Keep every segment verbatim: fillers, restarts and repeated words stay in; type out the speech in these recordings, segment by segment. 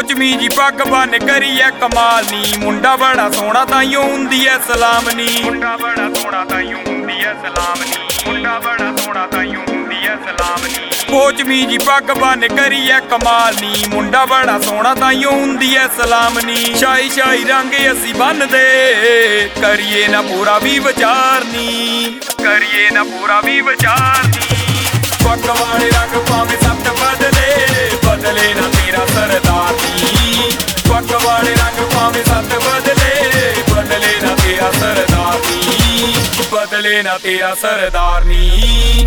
ਪੋਚਮੀ ਜੀ ਪੱਗ ਬੰਨ ਕਰੀਏ ਕਮਾਲ ਨੀ ਮੁੰਡਾ ਬੜਾ ਸੋਹਣਾ ਤਾਈਓ ਹੁੰਦੀ ਐ ਸਲਾਮ ਨੀ ਮੁੰਡਾ ਬੜਾ ਸੋਹਣਾ ਤਾਈਓ ਹੁੰਦੀ ਐ ਸਲਾਮ ਨੀ ਮੁੰਡਾ ਬੜਾ ਸੋਹਣਾ ਤਾਈਓ ਹੁੰਦੀ ਐ ਸਲਾਮ ਨੀ ਪੋਚਮੀ ਜੀ ਪੱਗ ਬੰਨ ਕਰੀਏ ਕਮਾਲ ਨੀ ਮੁੰਡਾ ਬੜਾ ਸੋਹਣਾ ਤਾਈਓ ਹੁੰਦੀ ਐ ਸਲਾਮ ਨੀ ਸ਼ਾਈ ਸ਼ਾਈ ਰੰਗ ਅਸੀਂ ਬੰਨਦੇ ਕਰੀਏ ਨਾ ਪੂਰਾ ਵੀ ਵਿਚਾਰ ਨੀ ਕਰੀਏ ਨਾ ਪੂਰਾ ਵੀ ਵਿਚਾਰ ਨੀ ਪੱਗ ਵਾਲੇ ਰੰਗ ਭਾਵੇਂ ਸੱਤ ਬਦਲੇ ਬਦਲੇ ਨਾ ਤੇਰਾ ਸਰਦਾਰ ਨੀ ਪੱਗ ਵਾਲੇ ਰੰਗ ਭਾਵੇਂ ਸੱਤ ਬਦਲੇ ਬਦਲੇ ਨਾ ਤੇਰਾ ਸਰਦਾਰ ਨੀ ਬਦਲੇ ਨਾ ਤੇਰਾ ਸਰਦਾਰ ਨੀ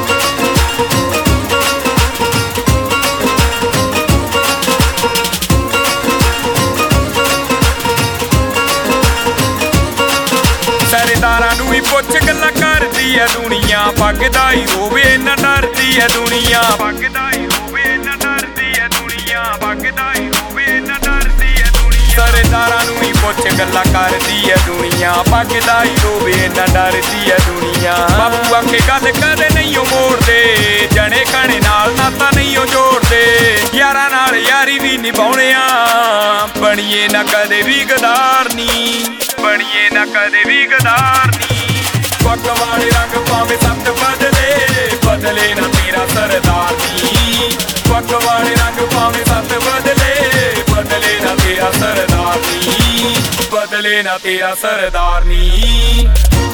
ਸਰਦਾਰਾਂ ਨੂੰ ਵੀ ਪੁੱਛ ਗੱਲਾਂ ਕਰਦੀ ਐ ਦੁਨੀਆ ਪੱਗ ਦਾ ਹੀ ਰੋਵੇ ਨਾ ਡਰਦੀ ਐ ਦੁਨੀਆ ਪੱਗ ਦਾ ਹੀ ਰੋਵੇ ਨਾ ਡਰਦੀ ਐ ਦੁਨੀਆ ਪੱਗ ਦਾ ਹੀ ਰੋਵੇ ਨਾ ਡਰਦੀ ਐ ਦੁਨੀਆ ਸਰਦਾਰਾਂ ਨੂੰ ਵੀ ਪੁੱਛ ਗੱਲਾਂ ਕਰਦੀ ਐ ਦੁਨੀਆ ਪੱਗ ਦਾ ਹੀ ਰੋਵੇ ਨਾ ਡਰਦੀ ਐ ਦੁਨੀਆ ਬਾਪੂ ਆਖੇ ਗੱਲ ਕਦੇ ਨਹੀਂ ਓ ਮੋੜਦੇ ਜਣੇ ਖਣੇ ਨਾਲ ਨਾਤਾ ਨਹੀਂ ਓ ਜੋੜਦੇ ਯਾਰਾਂ ਨਾਲ ਯਾਰੀ ਵੀ ਨਿਭਾਉਣਿਆ ਬਣੀਏ ਨਾ ਕਦੇ ਵੀ ਗਦਾਰ ਨੀ ਬਣੀਏ ਨਾ ਕਦੇ ਵੀ ਗਦਾਰ ਨੀ ਪੱਗ ਵਾਲੇ ਰੰਗ ਭਾਵੇਂ ਸੱਤ ਬਦਲੇ ਬਦਲੇ ਨਾ ਤੇਰਾ ਸਰਦਾਰ ਨੀ ਪੱਗ ਵਾਲੇ ਰੰਗ ਭਾਵੇਂ ਸੱਤ ਬਦਲੇ ਬਦਲੇ ਨਾ ਤੇਰਾ ਸਰਦਾਰ ਨੀ ਬਦਲੇ ਨਾ ਤੇਰਾ ਸਰਦਾਰ ਨੀ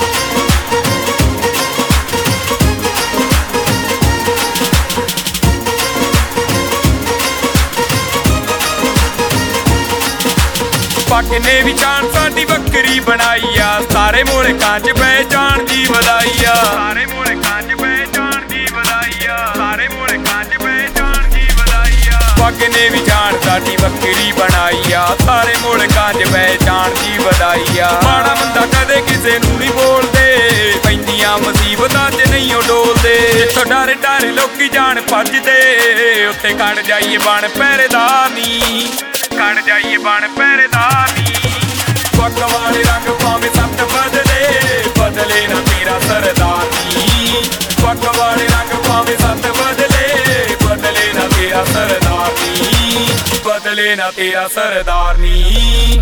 ਪੱਗ ਨੇ ਵੀ ਜਾਨ ਸਾਡੀ ਵੱਖਰੀ ਬਣਾਈ ਆ ਸਾਰੇ ਮੁਲਕਾਂ 'ਚ ਪਹਿਚਾਣ ਦੀ ਵਧਾਈ ਆ ਸਾਰੇ ਮੁਲਕਾਂ 'ਚ ਪਹਿਚਾਣ ਦੀ ਵਧਾਈ ਆ ਸਾਰੇ ਮੁਲਕਾਂ 'ਚ ਪਹਿਚਾਣ ਦੀ ਵਧਾਈ ਆ ਪੱਗ ਨੇ ਵੀ ਜਾਨ ਸਾਡੀ ਵੱਖਰੀ ਬਣਾਈ ਆ ਸਾਰੇ ਮੁਲਕਾਂ 'ਚ ਪਹਿਚਾਣ ਦੀ ਵਧਾਈ ਆ ਮਾੜਾ ਬੰਦਾ ਕਦੇ ਕਿਸੇ ਨੂੰ ਨਹੀਂ ਬੋਲਦੇ ਪੈਂਦੀਆਂ ਮੁਸੀਬਤਾਂ 'ਚ ਨਹੀਂ ਉਹ ਡੋਲਦੇ ਜਿੱਥੋਂ ਡਰ ਡਰ ਲੋਕੀ ਜਾਨ ਭੱਜਦੇ ਉੱਥੇ ਖੜ ਜਾਈਏ ਬਣ ਪਹਿਰੇਦਾਰ ਨੀ ਖੜ ਜਾਈਏ ਬਣ ਪਹਿਰੇਦਾਰ ਨੀ ਪੱਗ ਵਾਲੇ ਰੰਗ ਭਾਵੇਂ ਸੱਤ ਬਦਲੇ ਬਦਲੇ ਨਾ ਤੇਰਾ ਸਰਦਾਰ ਨੀ ਪੱਗ ਵਾਲੇ ਰੰਗ ਭਾਵੇਂ ਸੱਤ ਬਦਲੇ ਬਦਲੇ ਨਾ ਤੇਰਾ ਸਰਦਾਰ ਨੀ ਬਦਲੇ ਨਾ ਤੇਰਾ ਸਰਦਾਰ ਨੀ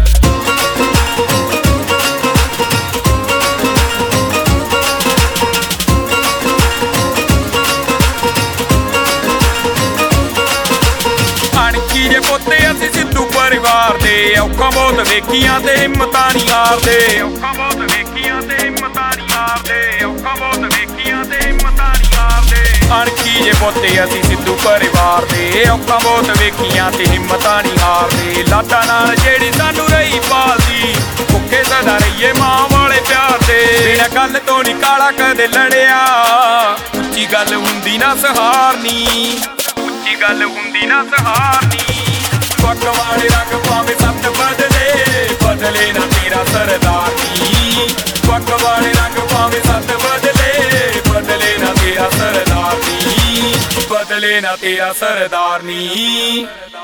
ਅਣਖੀ ਜੇ ਪੋਤੇ ਅਸੀਂ ਸਿੱਧੂ ਪਰਿਵਾਰ ਦੇ ਔਖਾ ਬਹੁਤ ਵੇਖੀਆਂ ਤੇ ਹਿੰਮਤਾਂ ਨਹੀਂ ਹਾਰਦੇ ਔਖਾ ਬਹੁਤ ਵੇਖੀਆਂ ਤੇ ਹਿੰਮਤਾਂ ਨਹੀਂ ਹਾਰਦੇ ਔਖਾ ਬਹੁਤ ਵੇਖੀਆਂ ਤੇ ਹਿੰਮਤਾਂ ਨਹੀਂ ਹਾਰਦੇ ਅਣਖੀ ਜੇ ਪੋਤੇ ਅਸੀਂ ਸਿੱਧੂ ਪਰਿਵਾਰ ਦੇ ਔਖਾ ਬਹੁਤ ਵੇਖੀਆਂ ਤੇ ਹਿੰਮਤਾਂ ਨਹੀਂ ਹਾਰਦੇ ਲਾਡਾਂ ਨਾਲ ਜਿਹੜੀ ਸਾਨੂੰ ਰਹੀ ਪਾਲਦੀ ਭੁੱਖੇ ਸਦਾ ਰਹੀਏ ਮਾਂ ਵਾਲੇ ਪਿਆਰ ਦੇ ਬਿਨਾਂ ਗੱਲ ਤੋਂ ਨਹੀਂ ਕਾਲਾ ਕਦੇ ਲੜਿਆ ਉੱਚੀ ਗੱਲ ਹੁੰਦੀ ਨਾ ਸਹਾਰਨੀ ਉੱਚੀ ਗੱਲ ਹੁੰਦੀ ਨਾ ਸਹਾਰਨੀ ਪੱਗ ਵਾਲੇ ਰੰਗ ਭਾਵੇਂ ਸੱਤ ਬਦਲੇ ਬਦਲੇ ਨਾ ਤੇਰਾ ਸਰਦਾਰ ਨੀ ਪੱਗ ਵਾਲੇ ਰੰਗ ਭਾਵੇਂ ਸੱਤ ਬਦਲੇ ਬਦਲੇ ਨਾ ਤੇਰਾ ਸਰਦਾਰ ਨੀ ਬਦਲੇ ਨਾ ਤੇਰਾ ਸਰਦਾਰ ਨੀ